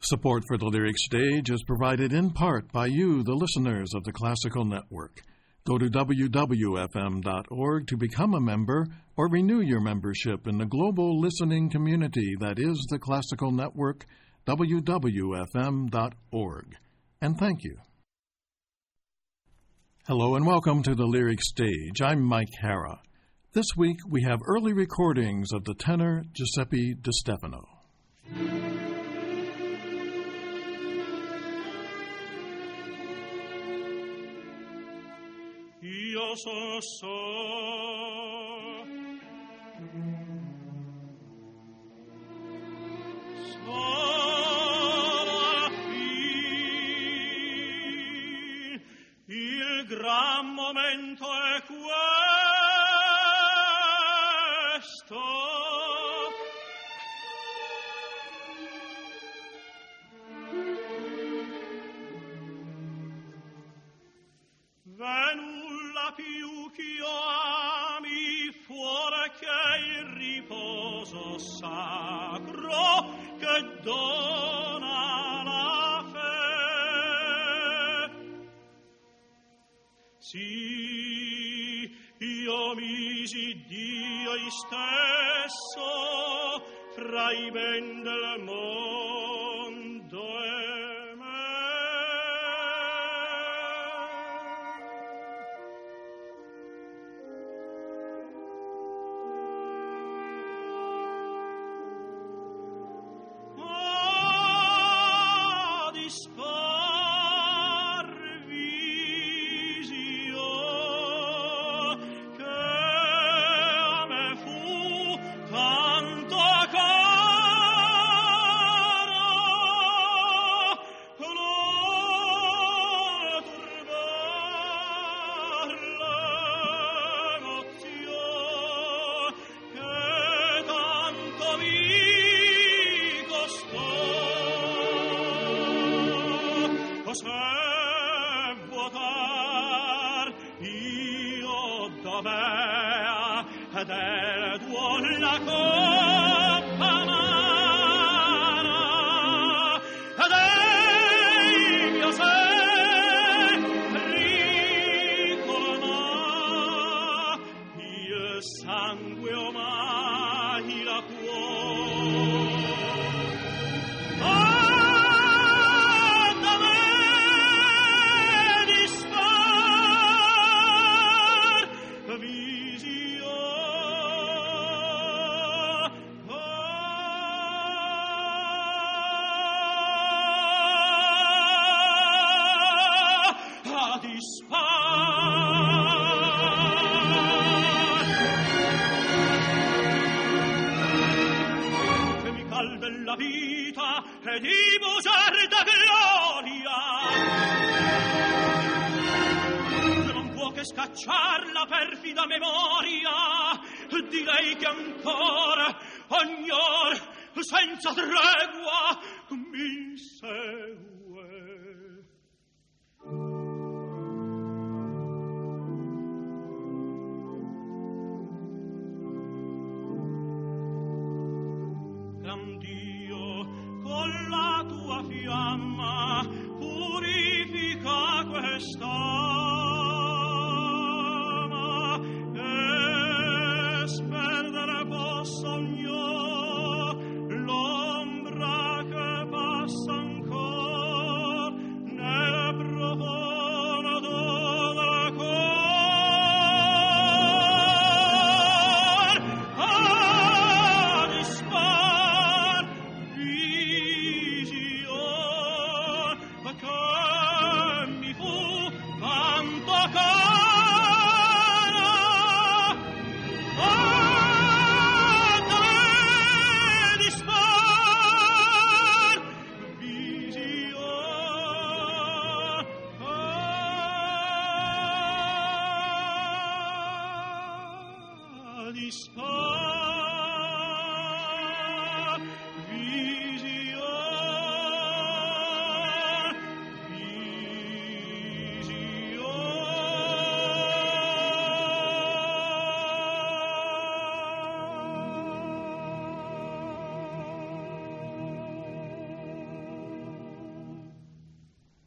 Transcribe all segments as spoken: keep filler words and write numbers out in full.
Support for the Lyric Stage is provided in part by you, the listeners of the Classical Network. Go to w w f m dot org to become a member or renew your membership in the global listening community that is the Classical Network, w w f m dot org. And thank you. Hello and welcome to the Lyric Stage. I'm Mike Hara. This week we have early recordings of the tenor Giuseppe Di Stefano. Io so so sola qui il gran momento è questo venulla più ch'io ami fuori che il riposo sacro che dona la fe. Sì, io misi Dio stesso fra i ben del mondo e scacciar la perfida memoria, direi che ancora ognor senza tregua mi segue. Gran Dio, con la tua fiamma purifica questa l'ombra che passa ancor nel profondo del cor a dispar vision che mi fu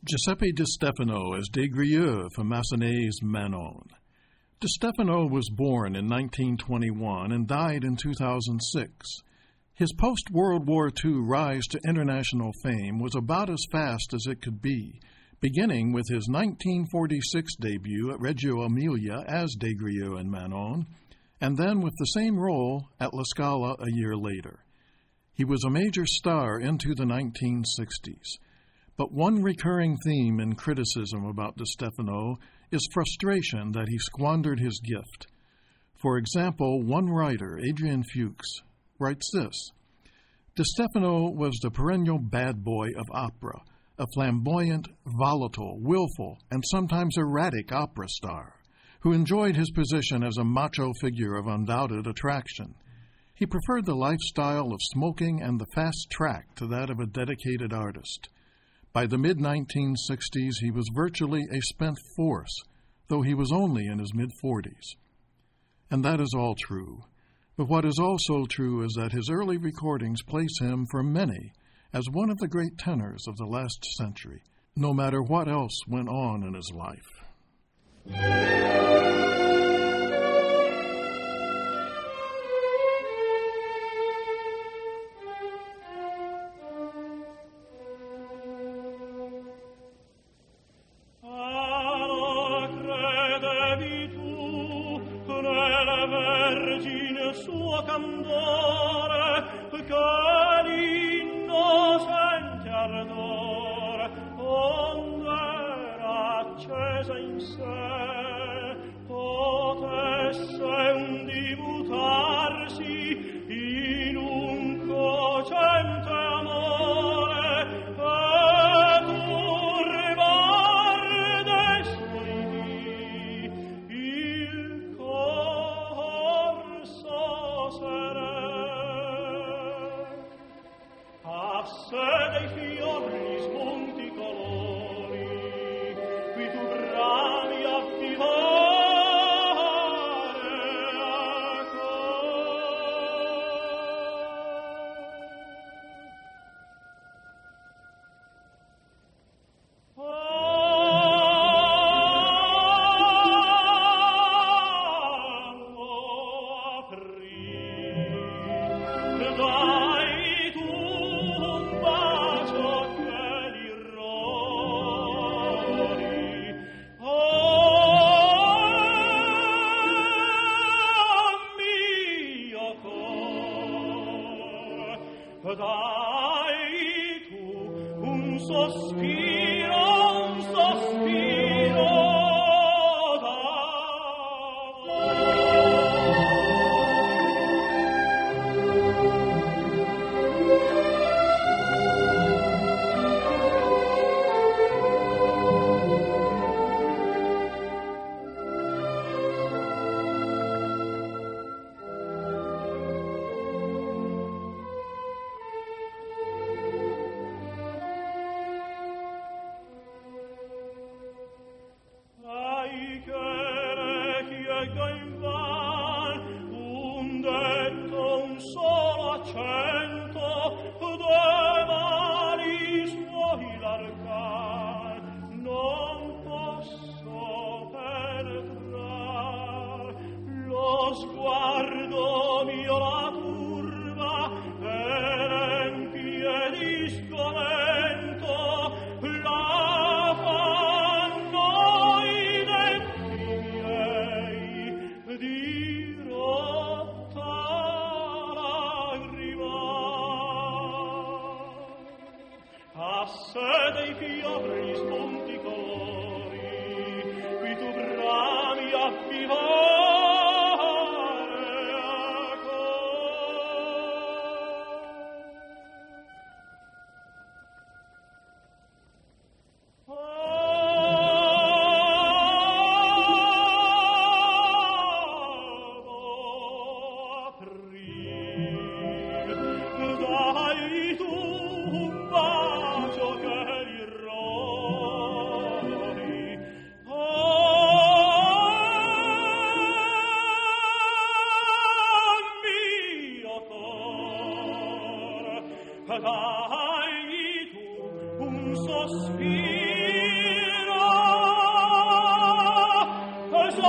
Giuseppe Di Stefano as Des Grieux from Massenet's Manon. Di Stefano was born in nineteen twenty-one and died in two thousand six. His post-World War Two rise to international fame was about as fast as it could be, beginning with his nineteen forty-six debut at Reggio Emilia as Des Grieux in Manon, and then with the same role at La Scala a year later. He was a major star into the nineteen sixties. But one recurring theme in criticism about Di Stefano is frustration that he squandered his gift. For example, one writer, Adrian Fuchs, writes this: Di Stefano was the perennial bad boy of opera, a flamboyant, volatile, willful, and sometimes erratic opera star, who enjoyed his position as a macho figure of undoubted attraction. He preferred the lifestyle of smoking and the fast track to that of a dedicated artist. By the mid nineteen sixties, he was virtually a spent force, though he was only in his mid-forties. And that is all true. But what is also true is that his early recordings place him, for many, as one of the great tenors of the last century, no matter what else went on in his life. dai tu un sospiro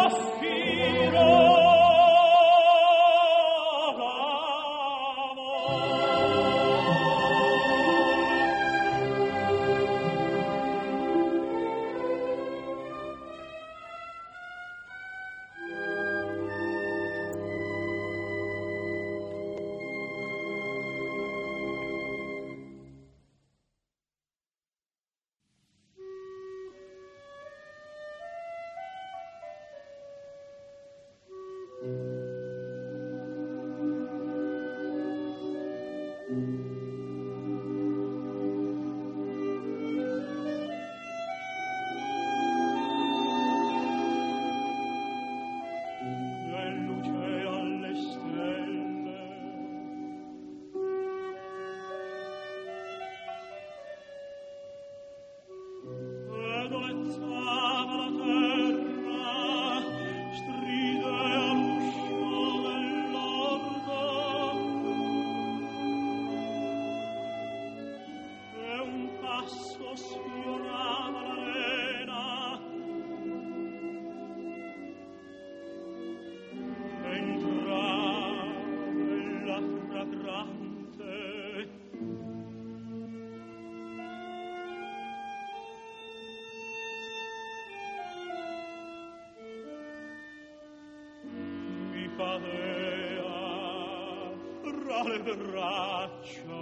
Fra le braccia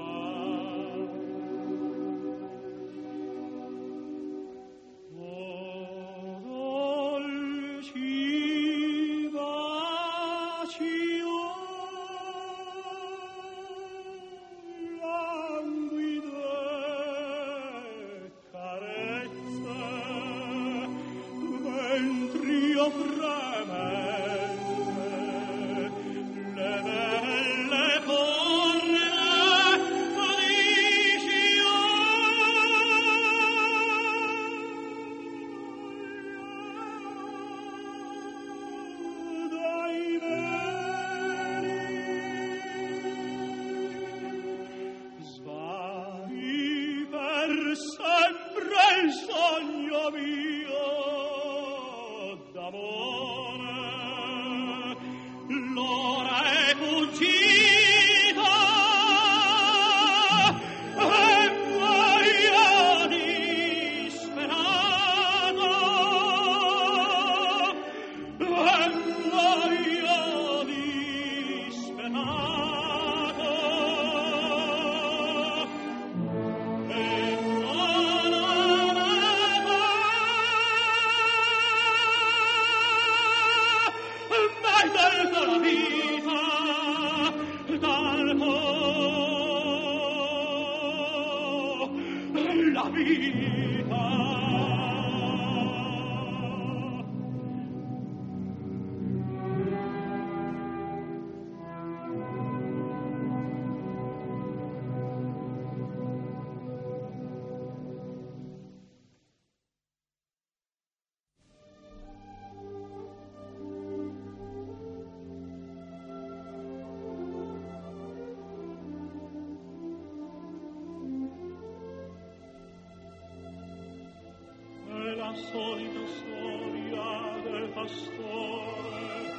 solita storia del pastore.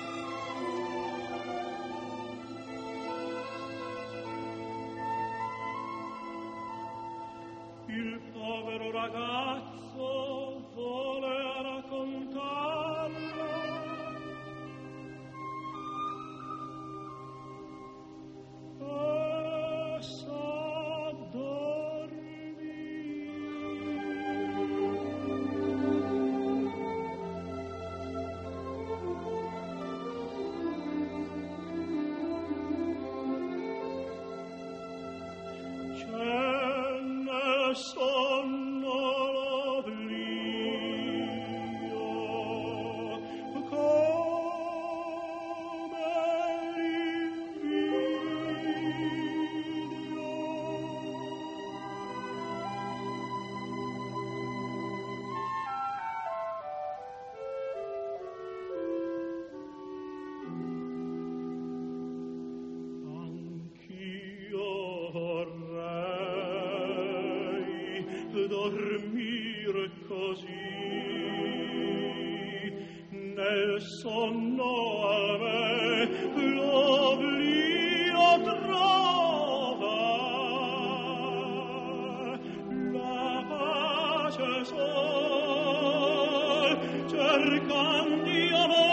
Il povero ragazzo voleva raccontarlo. E s'addormì. C'è nel sonno l'oblio, come l'invidio. Anch'io vorrei dormire così nel sonno a me l'oblio trova, la pace sol cercandi amor.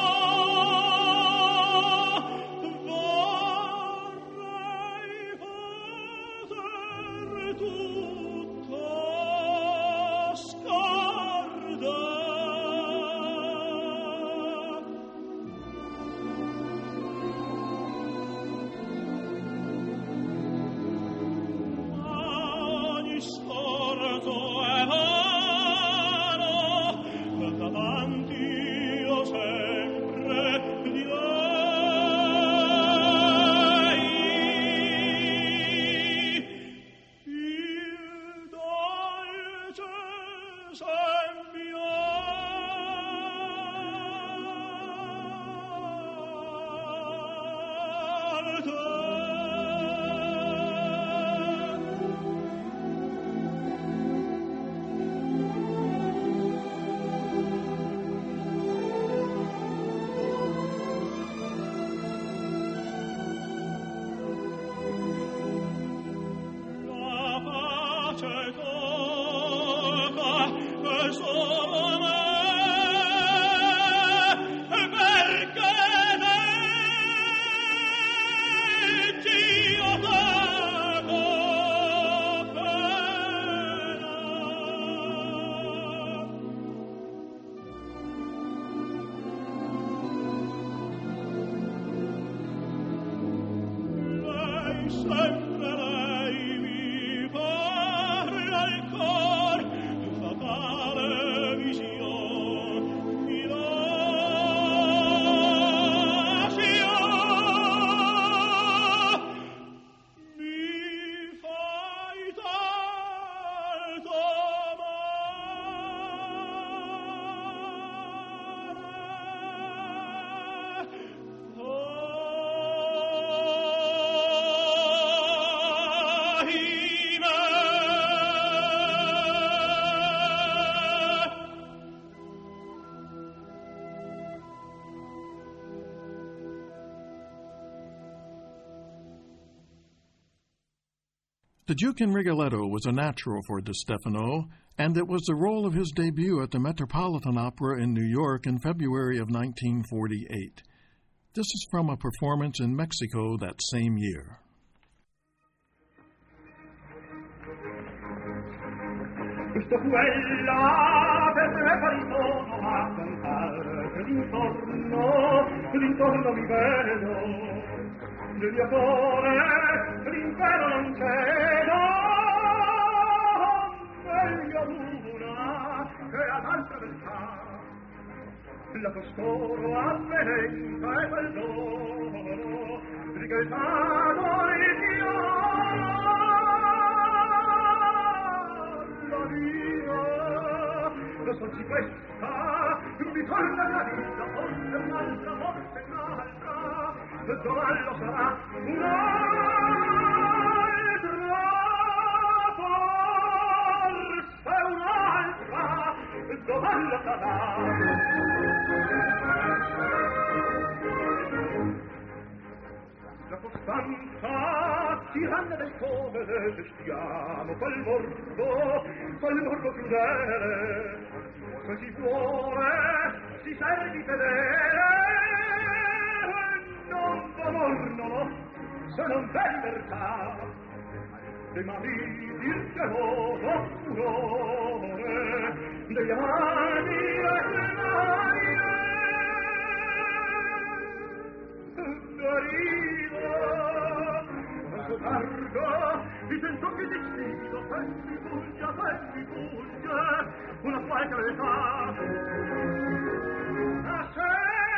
The Duke in Rigoletto was a natural for De Stefano, and it was the role of his debut at the Metropolitan Opera in New York in February of nineteen forty-eight. This is from a performance in Mexico that same year. Questo quella per me paritono a cantare, che d'intorno, d'intorno mi vedo, del mio cuore l'impero non cedo, meglio l'una che ad altra realtà, la costoro avvenenza e quel dono, rigaltato il la vita, lo so di questa, mi torna la vita, forse un'altra, forse un'altra, dovallo sarà un'altra, forse un'altra, dovallo sarà. La costanza tiranna del cuore, stiamo col morbo, col morbo crudele, se si vuole si servi fedele, non d'amor, se non c'è libertà, dei mariti il geloso furore, degli amati le mani, largo, mi sento che decido, se mi puglia, se mi puglia, una qualche età. A se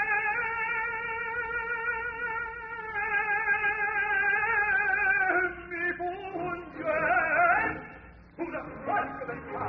mi puglia, una qualche età.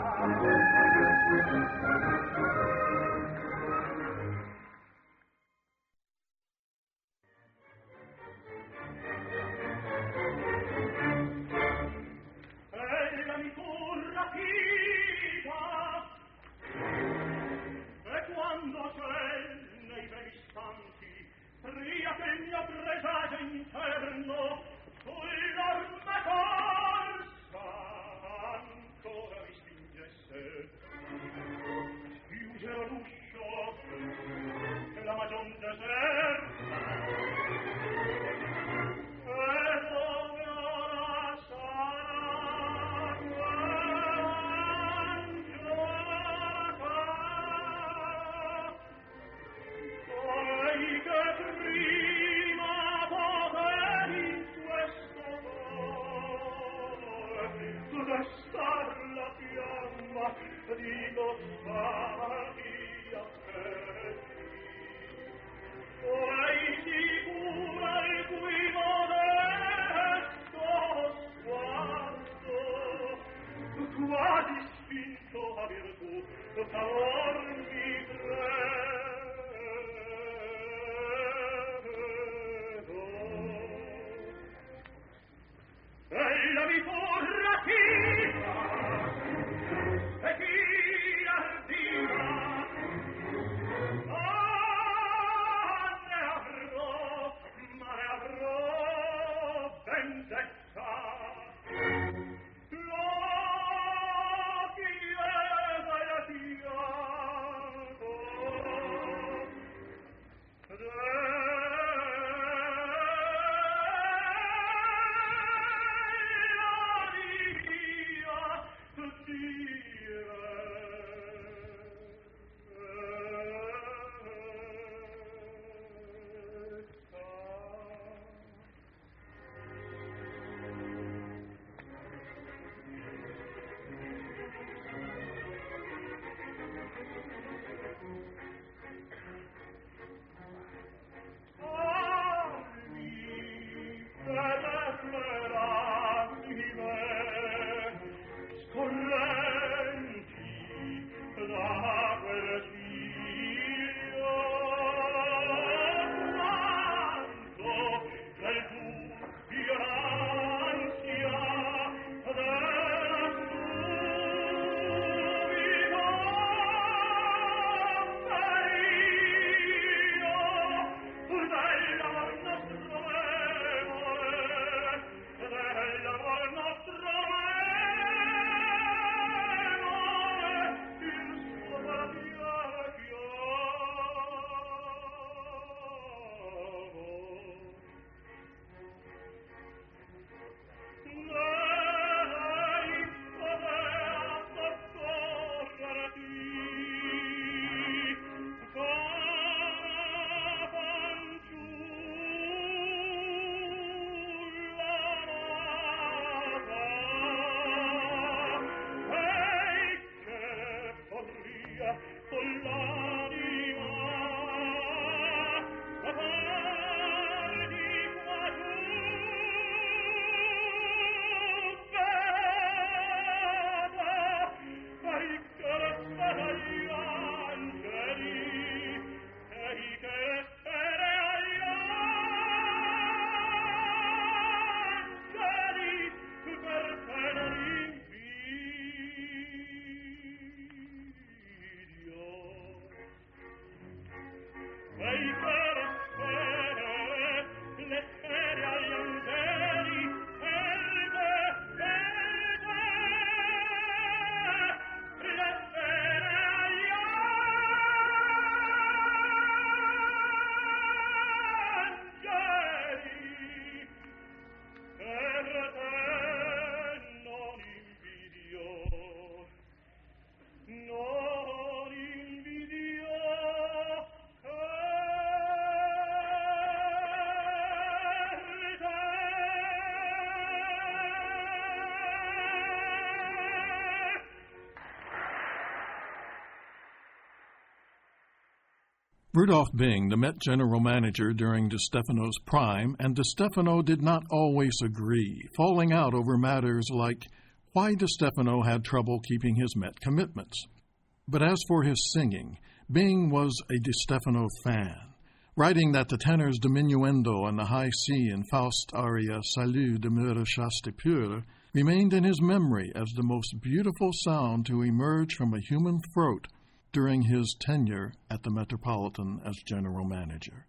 Rudolph Bing, the Met general manager during DeStefano's prime, and DeStefano did not always agree, falling out over matters like why DeStefano had trouble keeping his Met commitments. But as for his singing, Bing was a DeStefano fan, writing that the tenor's diminuendo on the high C in Faust aria Salut demeure chaste pure remained in his memory as the most beautiful sound to emerge from a human throat during his tenure at the Metropolitan as general manager.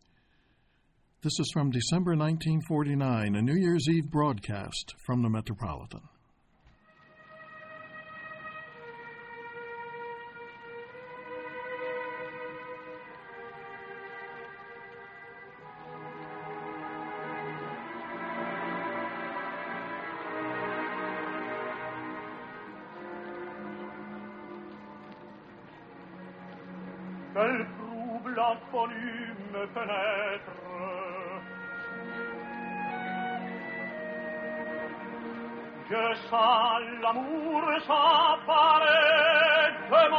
This is from December nineteen forty-nine, a New Year's Eve broadcast from the Metropolitan. Quel troublant volume pénètre Je sens l'amour s'emparer de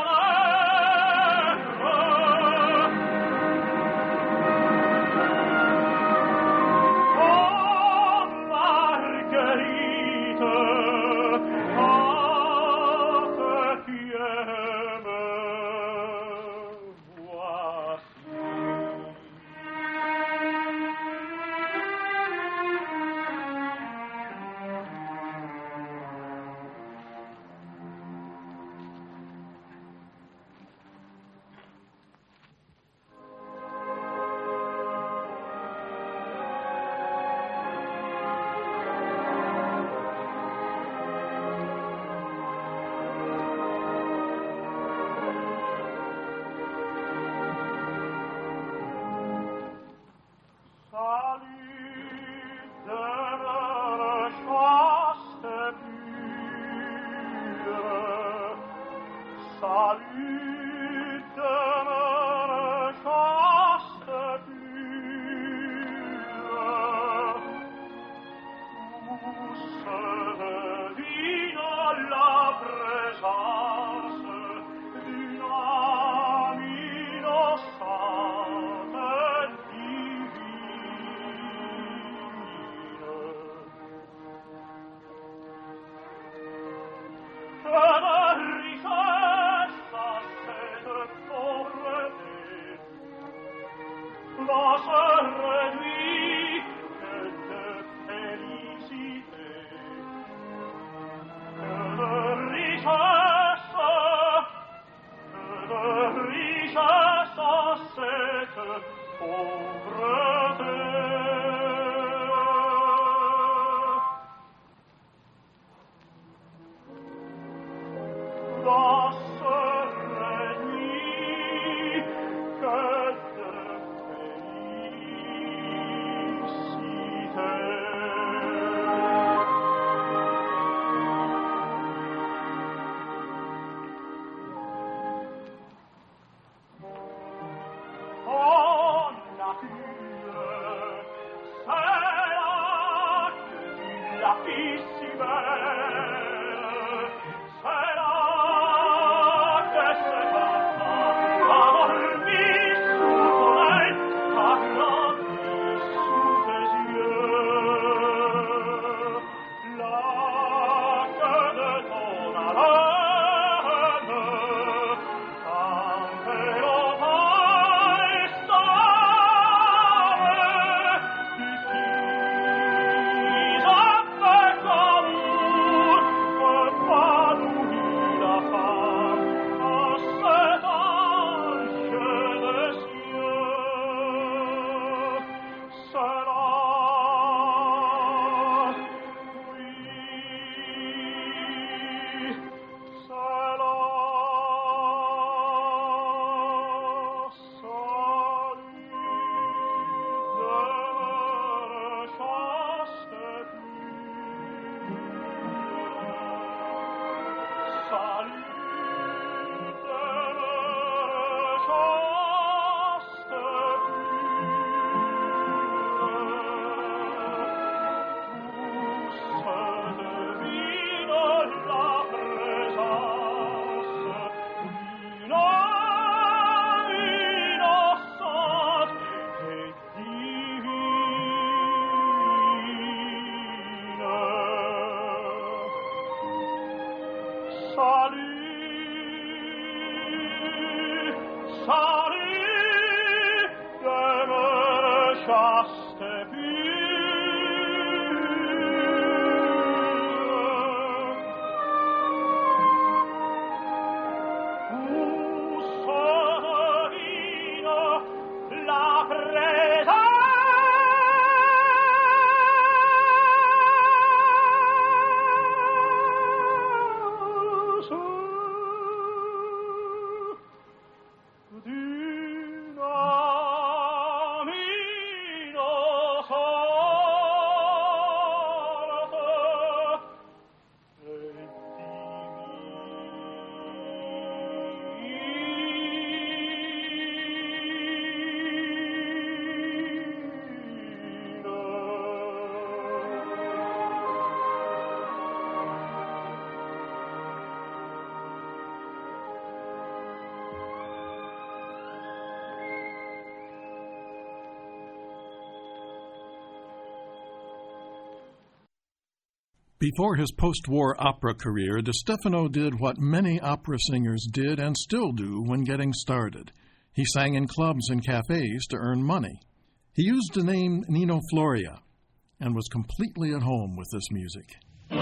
Before his post-war opera career, DeStefano did what many opera singers did and still do when getting started. He sang in clubs and cafes to earn money. He used the name Nino Floria and was completely at home with this music.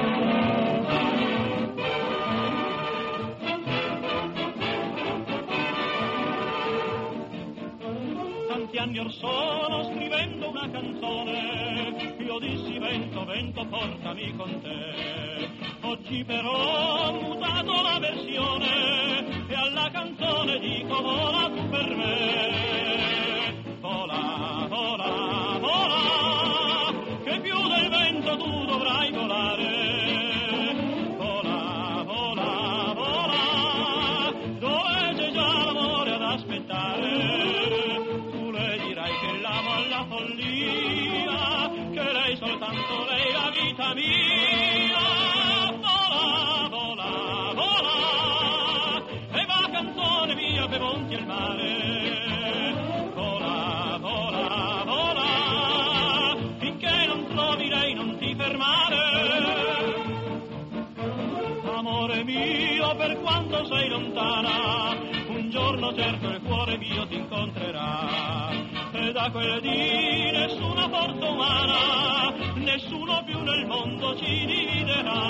Tanti anni or sono scrivendo una canzone, io dissi vento, vento, portami con te. Oggi però ho mutato la versione e alla canzone dico vola tu per me. Vola, vola, vola, che più del vento tu dovrai volare. Vola, vola, vola, soltanto lei la vita mia. Vola, vola, vola, e va canzone mia per monti e il mare. Vola, vola, vola, finché non trovi lei non ti fermare. Amore mio, per quanto sei lontana, un giorno certo il cuore mio ti incontrerà. E da quel dì nessuna forza umana, nessuno più nel mondo ci dividerà.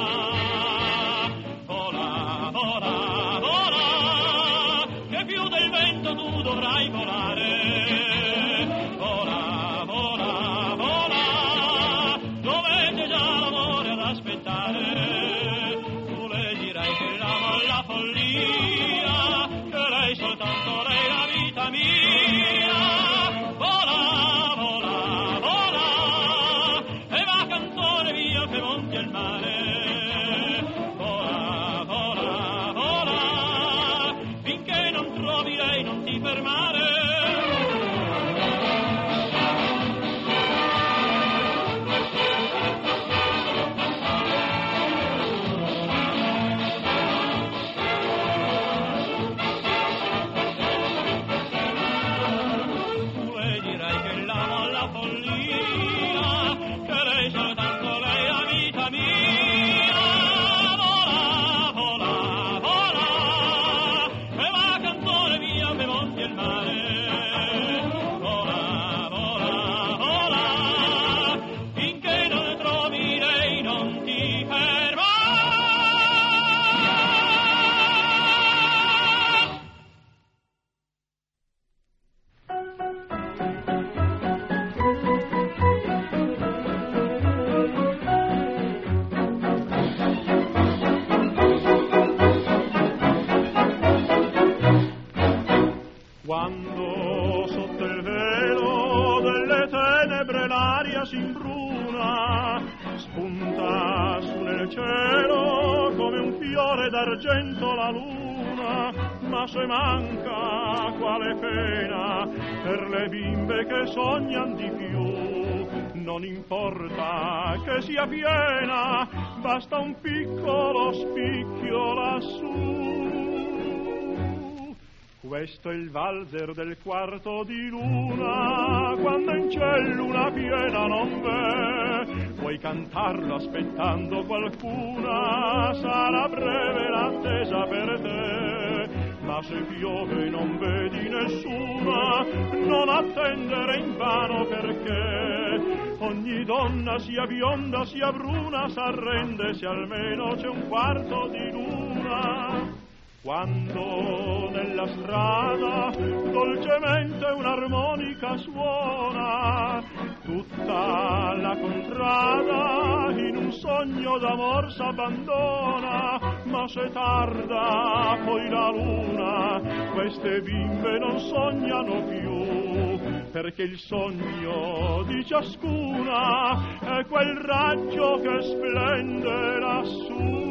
Vola, vola, vola, che più del vento tu dovrai volare. Vola, vola, vola, dovete già l'amore ad aspettare. Tu le dirai che l'amo alla follia, che lei soltanto lei la vita mia. Vola, vola, vola, e va canzone mia per monti e il mare. Vola, vola, vola, finché non trovi lei non ti fermare. Quando sotto il velo delle tenebre l'aria si imbruna, spunta su nel cielo come un fiore d'argento la luna, ma se manca quale pena per le bimbe che sognan di più. Non importa che sia piena, basta un piccolo spicchio lassù. Questo è il valzer del quarto di luna, quando in cielo luna piena non v'è. Puoi cantarlo aspettando qualcuna, sarà breve l'attesa per te. Ma se piove e non vedi nessuna, non attendere invano, perché ogni donna, sia bionda sia bruna, s'arrende se almeno c'è un quarto di luna. Quando nella strada dolcemente un'armonica suona, tutta la contrada in un sogno d'amor s'abbandona. Ma se tarda poi la luna, queste bimbe non sognano più, perché il sogno di ciascuna è quel raggio che splende lassù.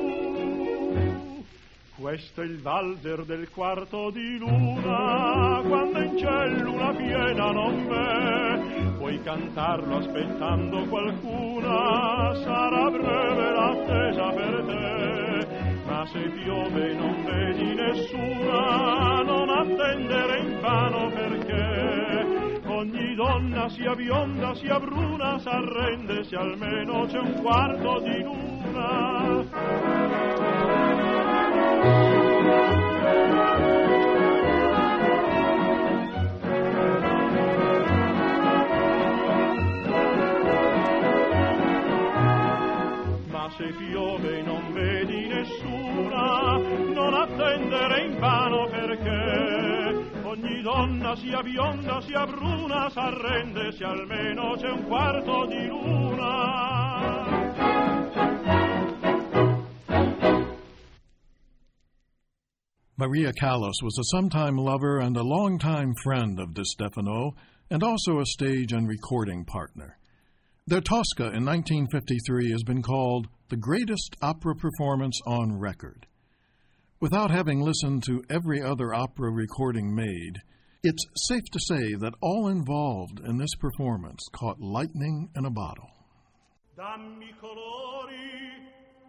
Questo è il valzer del quarto di luna, quando in cielo luna piena non v'è. Puoi cantarlo aspettando qualcuna, sarà breve l'attesa per te. Ma se piove e non vedi nessuna, non attendere invano, perché ogni donna, sia bionda sia bruna, s'arrende se almeno c'è un quarto di luna. Ma se piove e non vedi nessuna, non attendere invano, perché ogni donna, sia bionda sia bruna, s'arrende se almeno c'è un quarto di luna. Maria Callas was a sometime lover and a longtime friend of Di Stefano, and also a stage and recording partner. Their Tosca in nineteen fifty-three has been called the greatest opera performance on record. Without having listened to every other opera recording made, it's safe to say that all involved in this performance caught lightning in a bottle. dammi colori.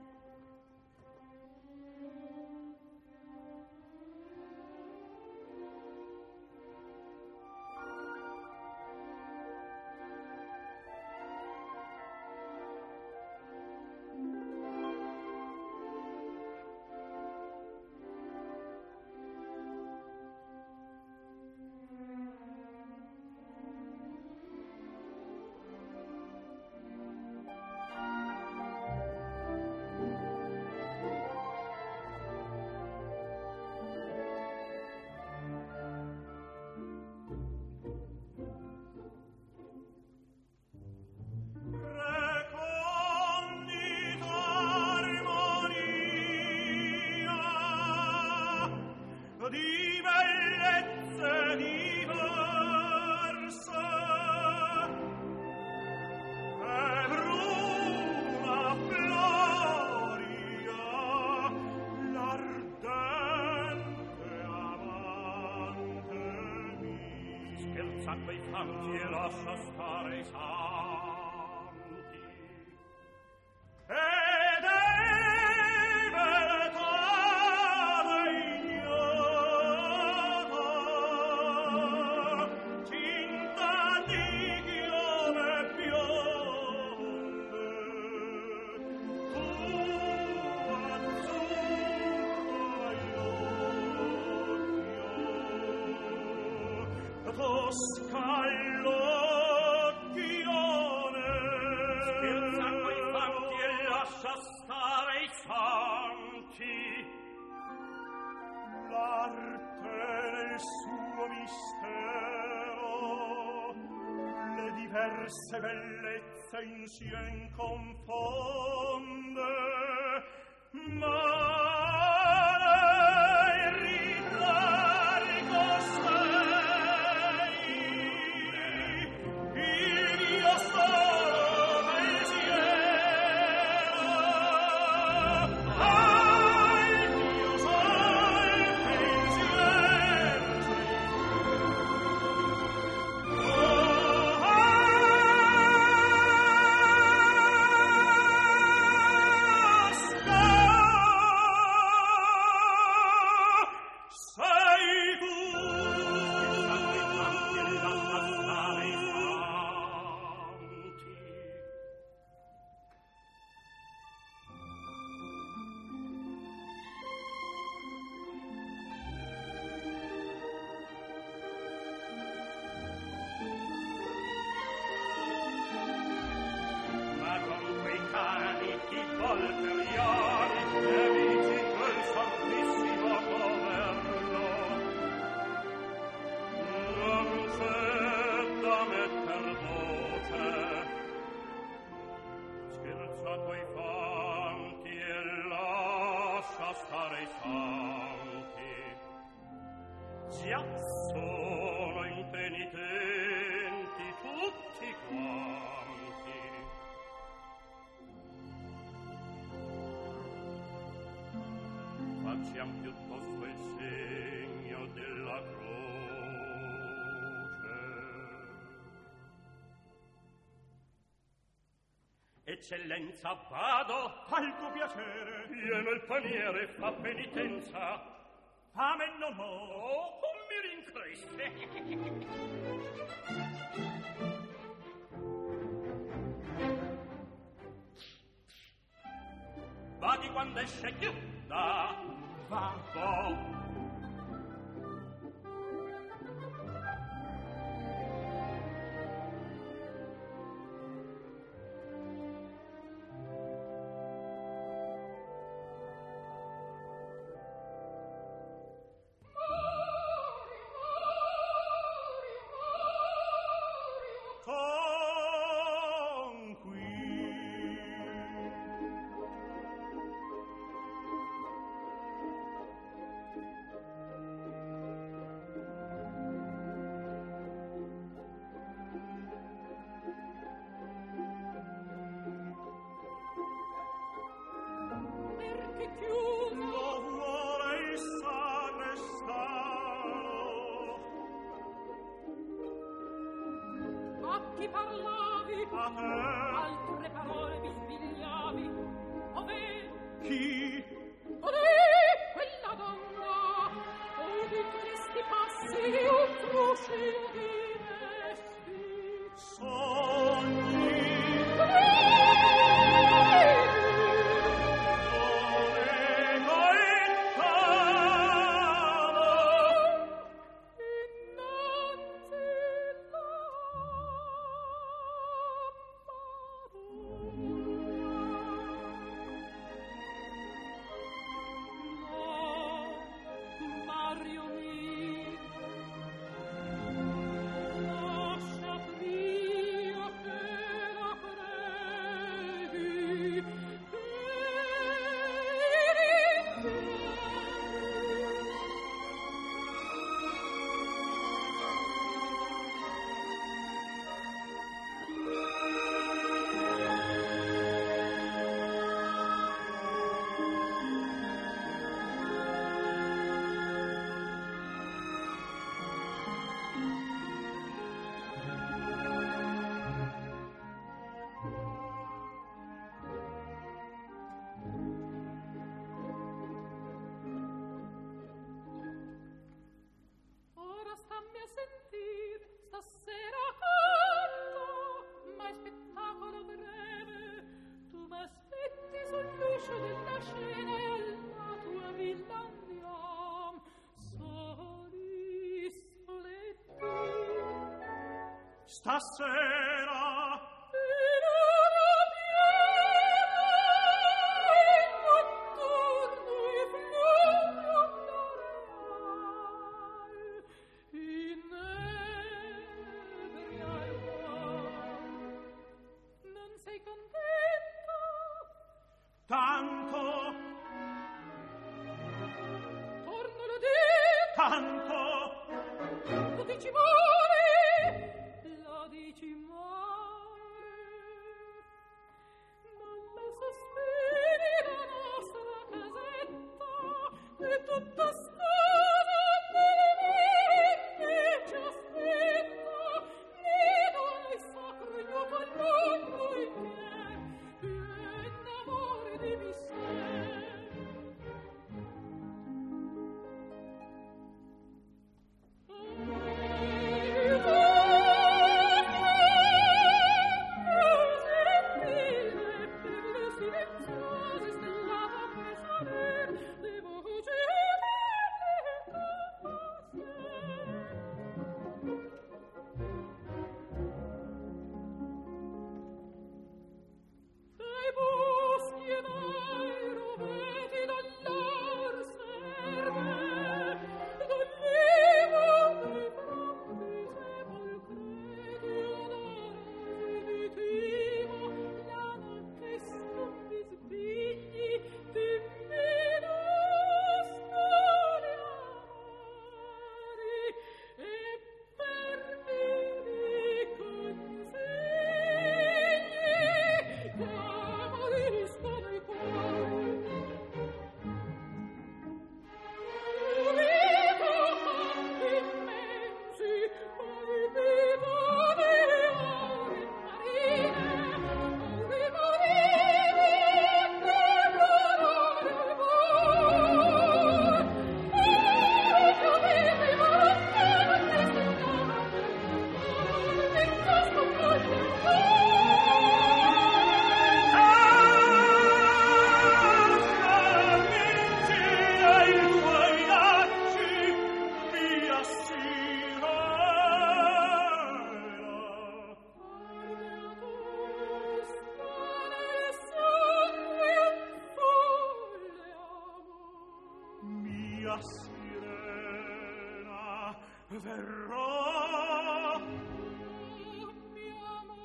Quei fanti e lascia stare i santi ed ei verità ignota cinta di chiome bionde tu azzurra tosca all'occhione scherza coi fanti e lascia stare i santi l'arte nel suo mistero le diverse bellezze insieme confonde ma già sono impenitenti tutti quanti. Facciam piuttosto il segno della croce. Eccellenza, vado al tuo piacere, pieno il paniere, fa penitenza. fame non ho, Oh, mi rincresce. Vadi quando esce chiuda. vado. Chi parla sbagliavi, a te altre parole bisbigliavi. Ove? chi? Olè, quella donna, poi di questi passi un fruscio diresti. Sogni. Mario mio, lascia stasera tanto tornalo di tanto lo dici male lo dici male non la sospiri la nostra casetta è tutta sposa e ci aspetta ne dai sacro io palmo il che innamore di me sirena verrà mio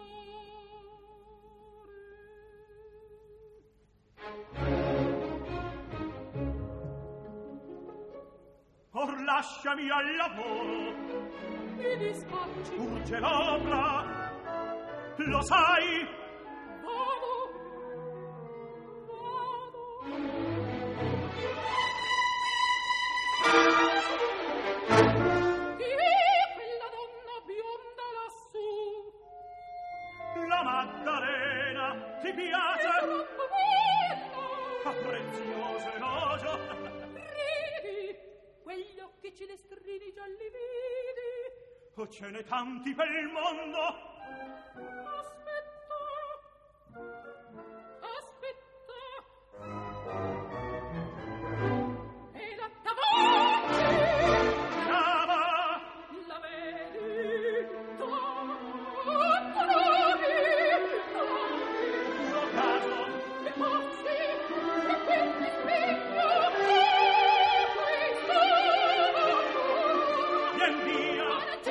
amore or lasciami al lavoro mi dispacci urge l'opera lo sai vado vado la cilestrini gialli vidi. Oh, ce n'è tanti per il mondo. Aspetta, aspetta. E la voce Brava! la vedi, tanto nomi, Puro caso! e pazzi, e quindi spicchio, e questo Vien via!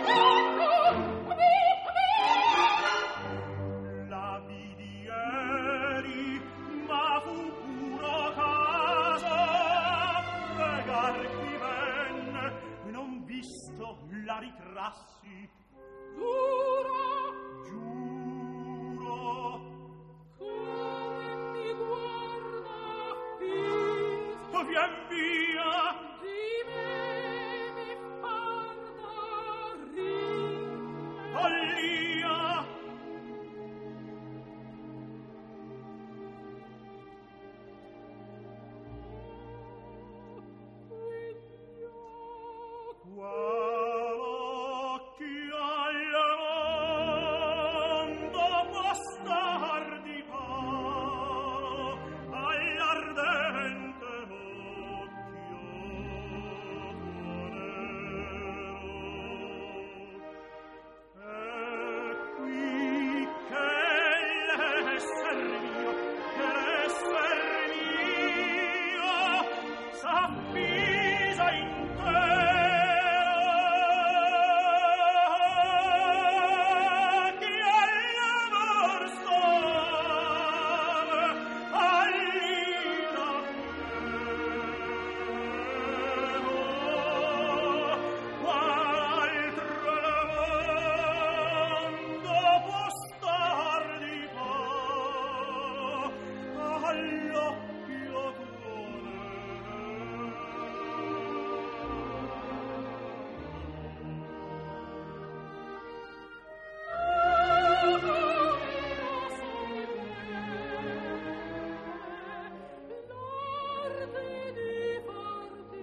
La vidi ieri, ma fu puro caso. Pregar chi venne, non visto la ritrassi. Giuro, Giuro. come mi guarda viso, Oh, vien via! di me mi farda ridere. Follia! Qual occhi al mondo può star di paro all'ardente occhio tuo nero. E qui che l'esser mio, che l'esser mio s'avvisa intero. Chi all'amor stava all'ira qual altro mondo può star di paro all'occhio tuo nero. L'arte di farti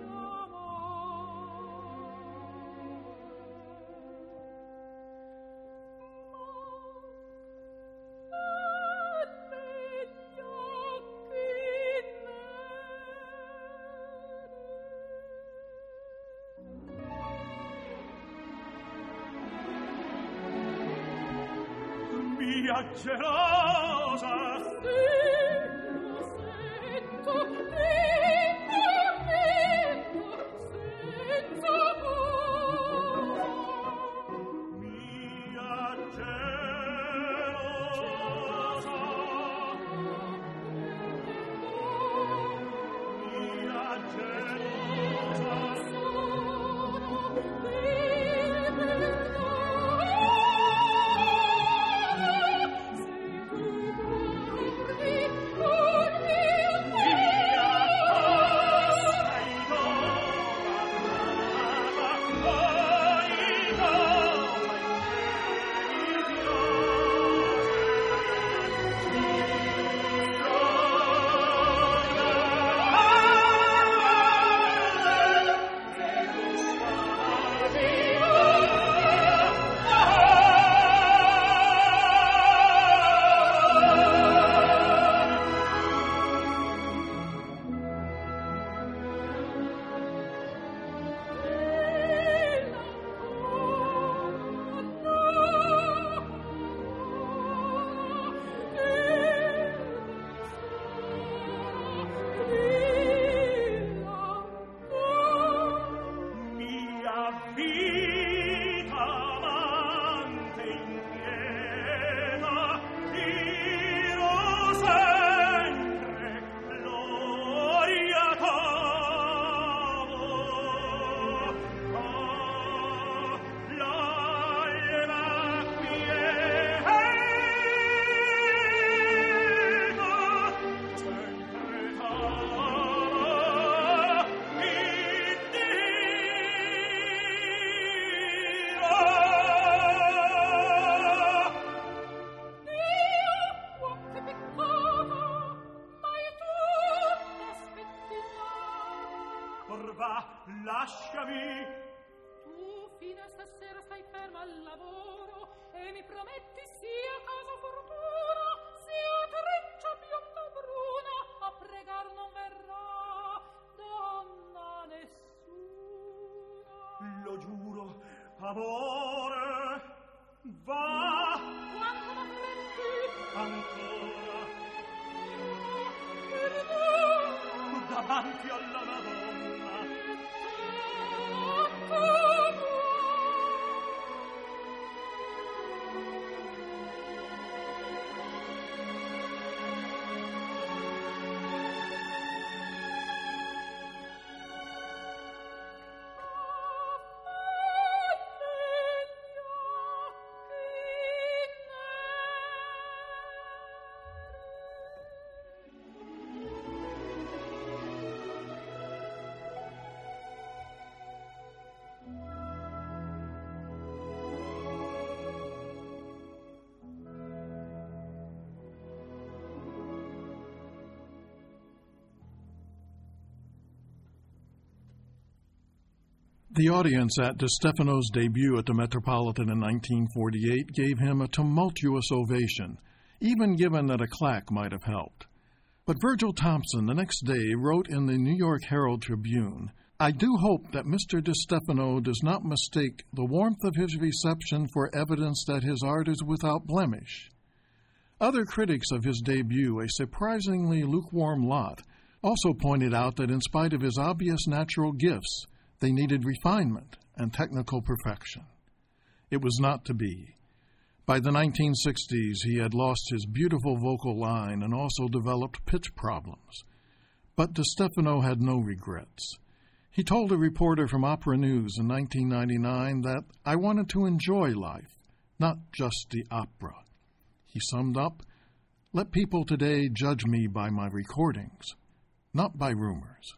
amare, negli occhi Mia gelosa, neri, lo sento, l'intormento, senza cosa. mia gelosa, mia gelosa. Se tu guardi lasciami. Tu fino a stasera stai ferma al lavoro e mi prometti sia casa fortuna, sia treccia bionda bruna, a pregar non verrà donna nessuna. Lo giuro, amore, va. Quando m'affretti Ancora perdono davanti alla Madonna. The audience at De Stefano's debut at the Metropolitan in nineteen forty-eight gave him a tumultuous ovation, even given that a claque might have helped. But Virgil Thompson the next day wrote in the New York Herald Tribune, "I do hope that Mister De Stefano does not mistake the warmth of his reception for evidence that his art is without blemish." Other critics of his debut, a surprisingly lukewarm lot, also pointed out that in spite of his obvious natural gifts, they needed refinement and technical perfection. It was not to be. By the nineteen sixties, he had lost his beautiful vocal line and also developed pitch problems. But De Stefano had no regrets. He told a reporter from Opera News in nineteen ninety-nine that, "I wanted to enjoy life, not just the opera." He summed up, "Let people today judge me by my recordings, not by rumors."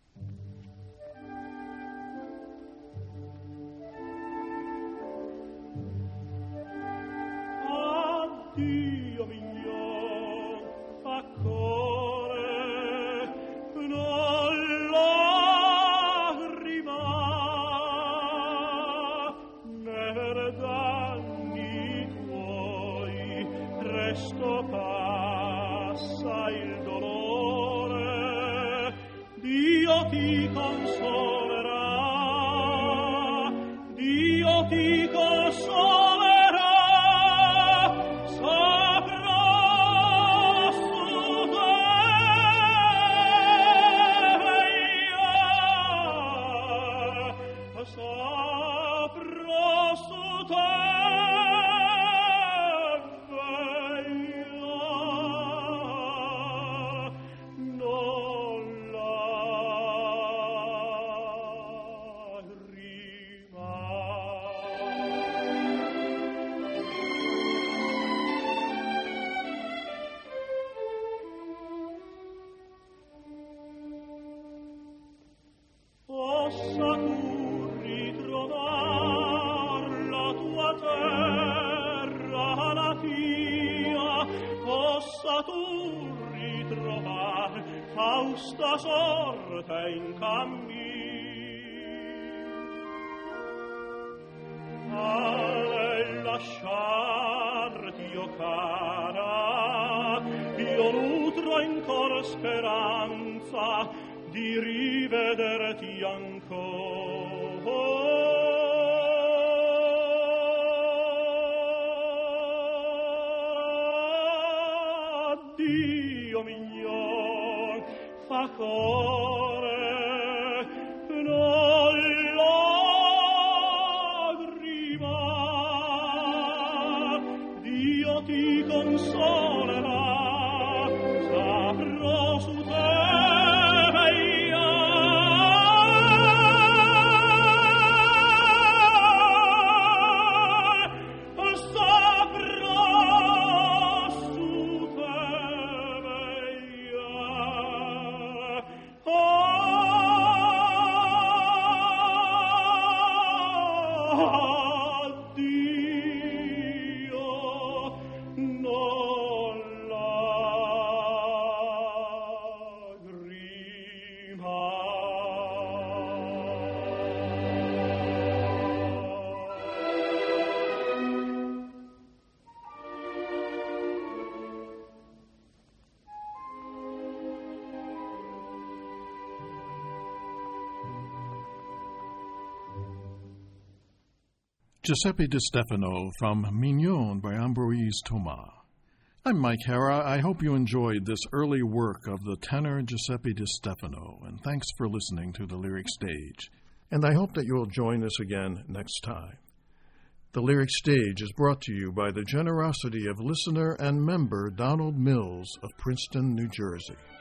Dio mignon, accore, non lagrima, ne danni tuoi, presto passa il dolore, Dio ti consolerà, Dio ti consolerà. Fausta sorte in cammin, ale lasciarti io cara, io nutro in cor speranza di rivederti ancora. Dio mignon, fa core, non lagrima, Dio ti consolerà, saprò su te lagrima. Giuseppe Di Stefano from Mignon by Ambroise Thomas. I'm Mike Hara. I hope you enjoyed this early work of the tenor Giuseppe Di Stefano, and thanks for listening to the Lyric Stage. And I hope that you will join us again next time. The Lyric Stage is brought to you by the generosity of listener and member Donald Mills of Princeton, New Jersey.